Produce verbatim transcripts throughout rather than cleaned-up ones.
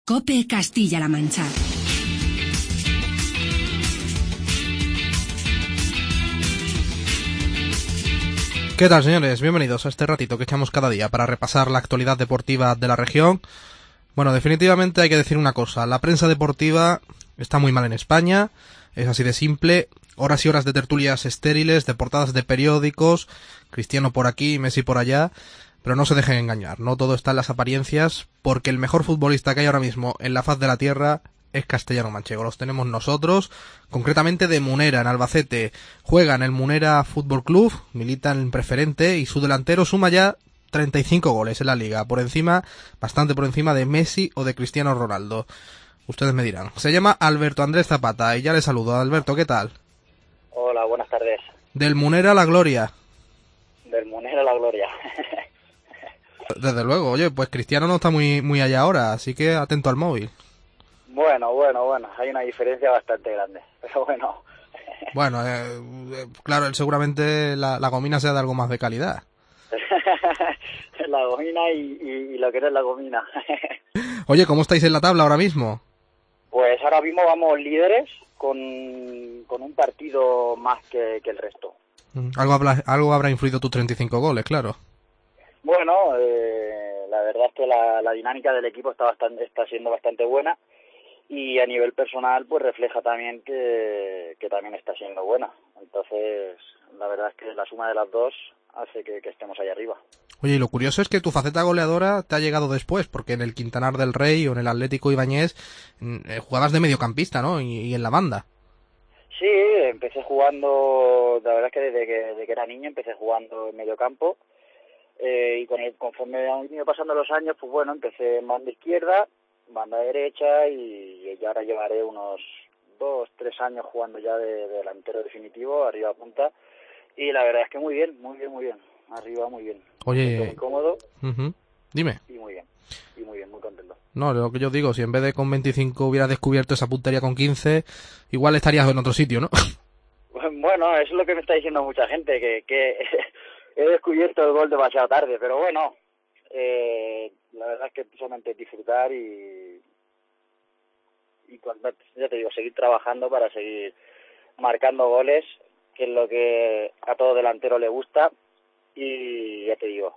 COPE Castilla-La Mancha. ¿Qué tal, señores? Bienvenidos a este ratito que echamos cada día para repasar la actualidad deportiva de la región. Bueno, definitivamente hay que decir una cosa. La prensa deportiva está muy mal en España. Es así de simple. Horas y horas de tertulias estériles, de portadas de periódicos, Cristiano por aquí, Messi por allá. Pero no se dejen engañar. No todo está en las apariencias, porque el mejor futbolista que hay ahora mismo en la faz de la tierra es castellano-manchego. Los tenemos nosotros, concretamente de Munera, en Albacete. Juega en el Munera Fútbol Club, milita en Preferente y su delantero suma ya treinta y cinco goles en la liga, por encima, bastante por encima de Messi o de Cristiano Ronaldo. Ustedes me dirán. Se llama Alberto Andrés Zapata y ya le saludo. Alberto, ¿qué tal? Hola, buenas tardes. Del Munera a la gloria. Del Munera a la gloria. Desde luego, oye, pues Cristiano no está muy, muy allá ahora, así que atento al móvil. Bueno, bueno, bueno, hay una diferencia bastante grande, pero bueno. Bueno, eh, claro, él seguramente la, la gomina sea de algo más de calidad. La gomina y, y, y lo que no es la gomina. Oye, ¿cómo estáis en la tabla ahora mismo? Pues ahora mismo vamos líderes con, con un partido más que, que el resto. Algo habrá, algo habrá influido tus treinta y cinco goles, claro. Bueno, eh, la verdad es que la, la dinámica del equipo está bastante, está siendo bastante buena. Y a nivel personal, pues refleja también que, que también está siendo buena. Entonces, la verdad es que la suma de las dos hace que, que estemos ahí arriba. Oye, y lo curioso es que tu faceta goleadora te ha llegado después, porque en el Quintanar del Rey o en el Atlético Ibáñez eh, jugabas de mediocampista, ¿no? Y, y en la banda. Sí, empecé jugando, la verdad es que desde que, desde que era niño empecé jugando en mediocampo. Eh, y con el, conforme han ido pasando los años, pues bueno, empecé en banda izquierda, banda derecha y, y ahora llevaré unos dos, tres años jugando ya de, de delantero definitivo, arriba a punta, y la verdad es que muy bien, muy bien, muy bien, arriba muy bien. Oye, muy cómodo. Uh-huh. Dime. Y muy bien, y muy bien, muy contento. No, lo que yo digo, si en vez de con veinticinco hubieras descubierto esa puntería con quince, igual estarías en otro sitio, ¿no? Bueno, eso es lo que me está diciendo mucha gente, que, que he descubierto el gol demasiado tarde, pero bueno, eh, la verdad es que solamente disfrutar y, y cuando, ya te digo, seguir trabajando para seguir marcando goles, que es lo que a todo delantero le gusta, y ya te digo.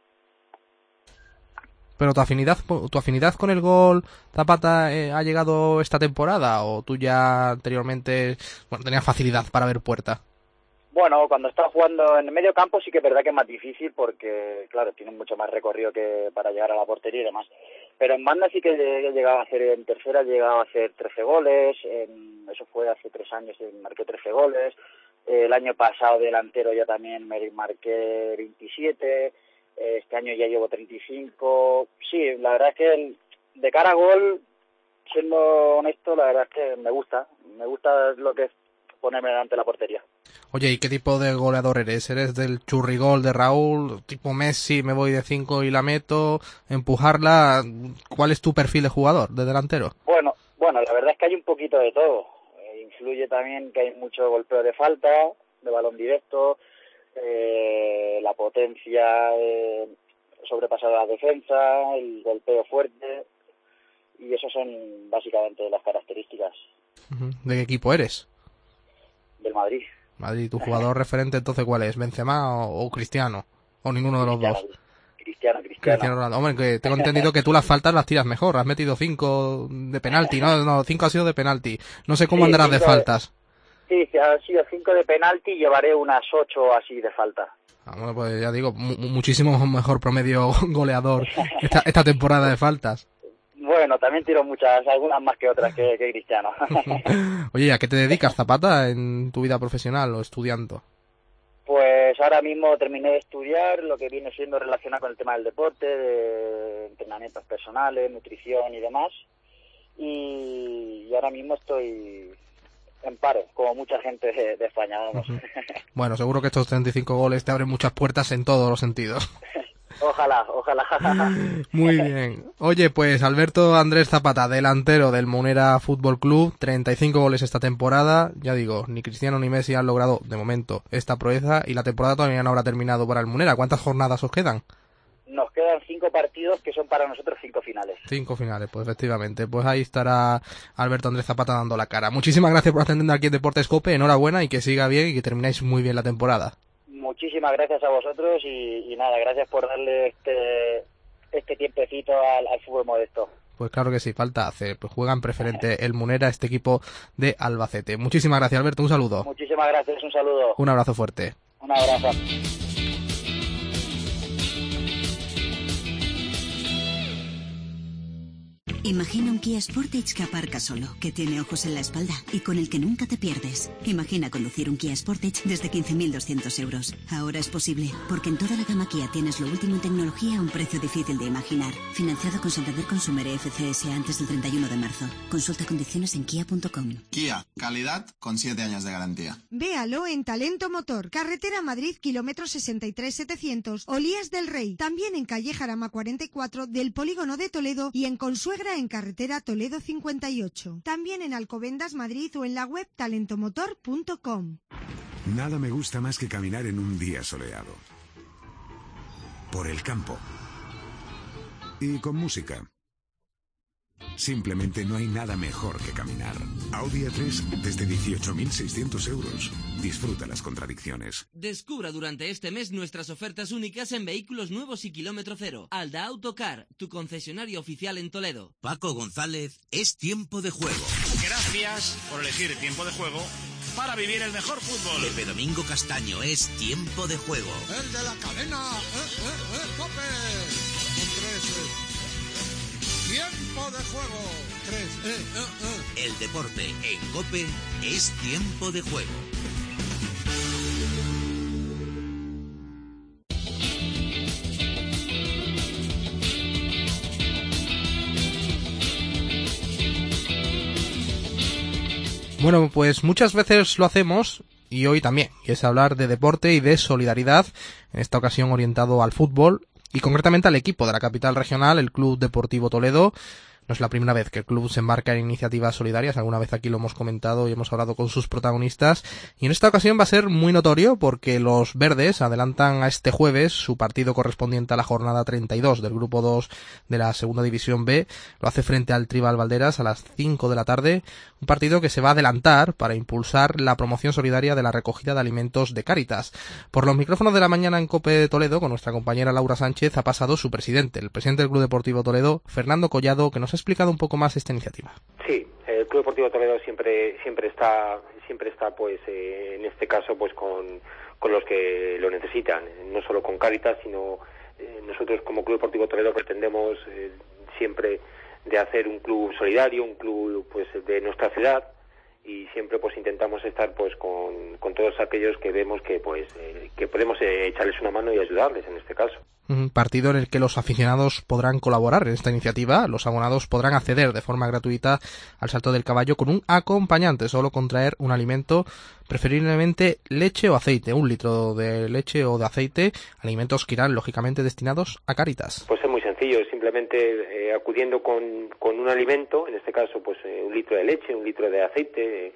Pero tu afinidad, tu afinidad con el gol Zapata eh, ha llegado esta temporada, o tú ya anteriormente, bueno, tenías facilidad para ver puerta. Bueno, cuando estás jugando en el medio campo sí que es verdad que es más difícil porque, claro, tienen mucho más recorrido que para llegar a la portería y demás. Pero en banda sí que he llegado a hacer, en tercera he llegado a hacer trece goles, en, eso fue hace tres años, marqué trece goles. El año pasado delantero ya también me marqué veintisiete, este año ya llevo treinta y cinco. Sí, la verdad es que el, de cara a gol, siendo honesto, la verdad es que me gusta, me gusta lo que es ponerme delante de la portería. Oye, ¿y qué tipo de goleador eres? ¿Eres del churrigol de Raúl, tipo Messi, me voy de cinco y la meto, empujarla? ¿Cuál es tu perfil de jugador, de delantero? Bueno, bueno, la verdad es que hay un poquito de todo. Eh, influye también que hay mucho golpeo de falta, de balón directo, eh, la potencia de sobrepasar la defensa, el golpeo fuerte, y eso son básicamente las características. ¿De qué equipo eres? Del Madrid. Madrid, ¿tu jugador referente entonces cuál es? ¿Benzema o, o Cristiano? ¿O ninguno de los Cristiano, dos? Cristiano, Cristiano. Cristiano Ronaldo. Hombre, que tengo entendido que tú las faltas las tiras mejor. Has metido cinco de penalti, ¿no? No, cinco ha sido de penalti. No sé cómo sí, andarás de faltas. Sí, ha sido cinco de penalti y llevaré unas ocho así de falta. Ah, bueno, pues ya digo, mu muchísimo mejor promedio goleador esta, esta temporada de faltas. Bueno, también tiro muchas, algunas más que otras que, que Cristiano. Oye, ¿a qué te dedicas, Zapata, en tu vida profesional o estudiando? Pues ahora mismo terminé de estudiar lo que viene siendo relacionado con el tema del deporte, de entrenamientos personales, nutrición y demás. Y, y ahora mismo estoy en paro, como mucha gente de, de España, vamos. Uh-huh. Bueno, seguro que estos treinta y cinco goles te abren muchas puertas en todos los sentidos. Ojalá, ojalá. Muy bien. Oye, pues Alberto Andrés Zapata, delantero del Munera Fútbol Club, treinta y cinco goles esta temporada. Ya digo, ni Cristiano ni Messi han logrado, de momento, esta proeza y la temporada todavía no habrá terminado para el Munera. ¿Cuántas jornadas os quedan? nos quedan cinco partidos que son para nosotros cinco finales. Cinco finales, pues efectivamente. Pues ahí estará Alberto Andrés Zapata dando la cara. Muchísimas gracias por atendernos aquí en Deportes Cope. Enhorabuena y que siga bien y que termináis muy bien la temporada. Muchísimas gracias a vosotros y, y nada, gracias por darle este este tiempecito al, al fútbol modesto. Pues claro que sí, falta hacer. Pues juegan preferente el Munera, este equipo de Albacete. Muchísimas gracias, Alberto, un saludo. Muchísimas gracias, un saludo. Un abrazo fuerte. Un abrazo. Imagina un Kia Sportage que aparca solo, que tiene ojos en la espalda y con el que nunca te pierdes. Imagina conducir un Kia Sportage desde quince mil doscientos euros. Ahora es posible, porque en toda la gama Kia tienes lo último en tecnología a un precio difícil de imaginar. Financiado con Santander Consumer F C S A antes del treinta y uno de marzo. Consulta condiciones en kia punto com. Kia, calidad con siete años de garantía. Véalo en Talento Motor, carretera Madrid, kilómetro sesenta y tres mil setecientos, Olías del Rey. También en calle Jarama cuarenta y cuatro del Polígono de Toledo y en Consuegra en carretera Toledo cincuenta y ocho. También en Alcobendas, Madrid o en la web talentomotor punto com. Nada me gusta más que caminar en un día soleado. Por el campo. Y con música. Simplemente no hay nada mejor que caminar. Audi A tres desde dieciocho mil seiscientos euros. Disfruta las contradicciones. Descubra durante este mes nuestras ofertas únicas en vehículos nuevos y kilómetro cero. Alda Autocar, tu concesionario oficial en Toledo. Paco González, es tiempo de juego. Gracias por elegir Tiempo de Juego para vivir el mejor fútbol. Pepe Domingo Castaño, es tiempo de juego. El de la cadena, eh, eh, eh, Cope. Un tres, eh. Tiempo de juego. Tres, eh, eh, eh. El deporte en Cope es tiempo de juego. Bueno, pues muchas veces lo hacemos y hoy también, y es hablar de deporte y de solidaridad, en esta ocasión orientado al fútbol y concretamente al equipo de la capital regional, el Club Deportivo Toledo. No es la primera vez que el club se embarca en iniciativas solidarias, alguna vez aquí lo hemos comentado y hemos hablado con sus protagonistas, y en esta ocasión va a ser muy notorio porque los verdes adelantan a este jueves su partido correspondiente a la jornada treinta y dos del grupo dos de la segunda división B, lo hace frente al Tribal Valderas a las cinco de la tarde, un partido que se va a adelantar para impulsar la promoción solidaria de la recogida de alimentos de Cáritas. Por los micrófonos de la mañana en Cope de Toledo, con nuestra compañera Laura Sánchez, ha pasado su presidente, el presidente del Club Deportivo Toledo, Fernando Collado, que nos ha explicado un poco más esta iniciativa. Sí, el Club Deportivo Toledo siempre siempre está siempre está pues eh, en este caso pues con, con los que lo necesitan, no solo con Cáritas, sino eh, nosotros como Club Deportivo Toledo pretendemos eh, siempre de hacer un club solidario, un club pues de nuestra ciudad, y siempre pues intentamos estar pues con, con todos aquellos que vemos que pues eh, que podemos eh, echarles una mano y ayudarles en este caso. Un partido en el que los aficionados podrán colaborar en esta iniciativa, los abonados podrán acceder de forma gratuita al Salto del Caballo con un acompañante, solo con traer un alimento, preferiblemente leche o aceite, un litro de leche o de aceite, alimentos que irán lógicamente destinados a Cáritas. Pues es muy sencillo, simplemente eh, acudiendo con, con un alimento, en este caso pues eh, un litro de leche, un litro de aceite,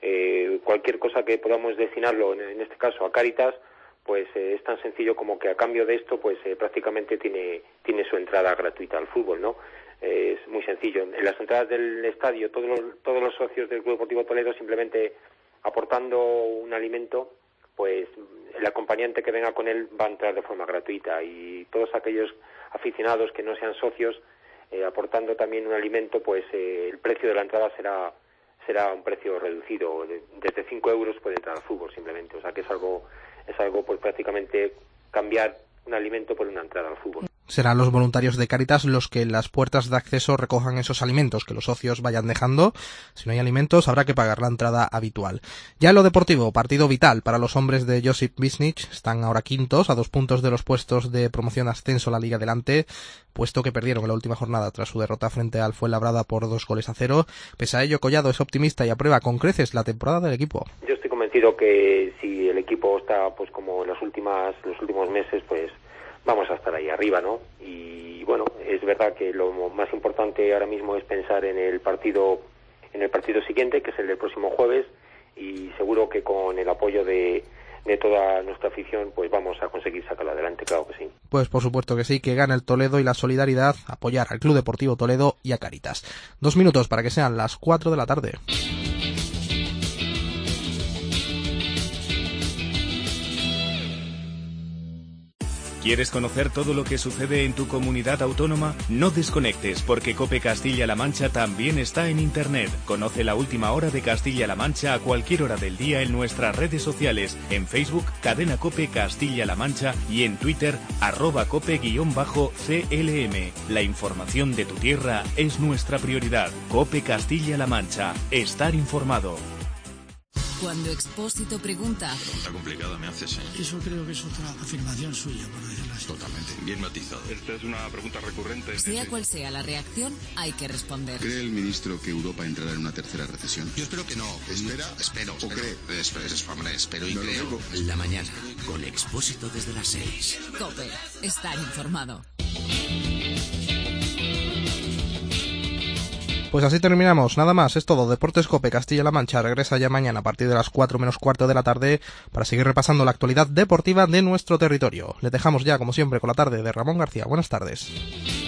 eh, cualquier cosa que podamos destinarlo, en, en este caso a Cáritas, pues eh, es tan sencillo como que a cambio de esto pues eh, prácticamente tiene tiene su entrada gratuita al fútbol, ¿no? Eh, es muy sencillo. En las entradas del estadio, todos los, todos los socios del Club Deportivo Toledo, simplemente aportando un alimento, pues el acompañante que venga con él va a entrar de forma gratuita, y todos aquellos aficionados que no sean socios, eh, aportando también un alimento, pues eh, el precio de la entrada será será un precio reducido. De, desde cinco euros puede entrar al fútbol simplemente, o sea que es algo es algo pues prácticamente cambiar un alimento por una entrada al fútbol. Serán los voluntarios de Cáritas los que en las puertas de acceso recojan esos alimentos que los socios vayan dejando. Si no hay alimentos, habrá que pagar la entrada habitual. Ya en lo deportivo, partido vital para los hombres de Josip Bisnich. Están ahora quintos, a dos puntos de los puestos de promoción ascenso a la Liga Adelante, puesto que perdieron en la última jornada tras su derrota frente al Fuenlabrada por dos goles a cero. Pese a ello, Collado es optimista y aprueba con creces la temporada del equipo. Yo estoy convencido que si el equipo está pues como en las últimas los últimos meses, pues vamos a estar ahí arriba, ¿no? Y bueno, es verdad que lo más importante ahora mismo es pensar en el partido en el partido siguiente, que es el del próximo jueves, y seguro que con el apoyo de, de toda nuestra afición, pues vamos a conseguir sacarlo adelante, claro que sí. Pues por supuesto que sí, que gane el Toledo y la solidaridad, apoyar al Club Deportivo Toledo y a Cáritas. Dos minutos para que sean las cuatro de la tarde. ¿Quieres conocer todo lo que sucede en tu comunidad autónoma? No desconectes, porque COPE Castilla-La Mancha también está en Internet. Conoce la última hora de Castilla-La Mancha a cualquier hora del día en nuestras redes sociales, en Facebook, Cadena COPE Castilla-La Mancha y en Twitter, arroba cope-C L M. La información de tu tierra es nuestra prioridad. COPE Castilla-La Mancha. Estar informado. Cuando Expósito pregunta... Pregunta complicada me haces, ¿eh? Eso creo que es otra afirmación suya, por decirlo así. Totalmente, bien matizado. Esta es una pregunta recurrente. Sea cual sea la reacción, hay que responder. ¿Cree el ministro que Europa entrará en una tercera recesión? Yo espero que no. ¿Espera? Espero, ¿O espero. cree? Espero, espero, espero y no creo. La mañana, con Expósito desde las seis. COPE, estar informado. Pues así terminamos, nada más, es todo. Deportes COPE Castilla-La Mancha regresa ya mañana a partir de las cuatro menos cuarto de la tarde para seguir repasando la actualidad deportiva de nuestro territorio. Le dejamos ya, como siempre, con la tarde de Ramón García. Buenas tardes.